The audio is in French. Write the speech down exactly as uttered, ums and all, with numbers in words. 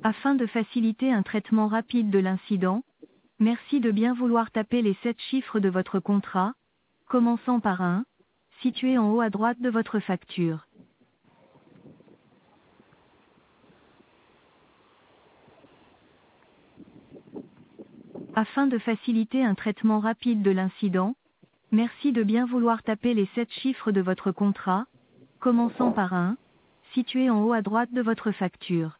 Afin de faciliter un traitement rapide de l'incident, merci de bien vouloir taper les sept chiffres de votre contrat, commençant par un, situé en haut à droite de votre facture. Afin de faciliter un traitement rapide de l'incident, merci de bien vouloir taper les sept chiffres de votre contrat, commençant par un, situé en haut à droite de votre facture.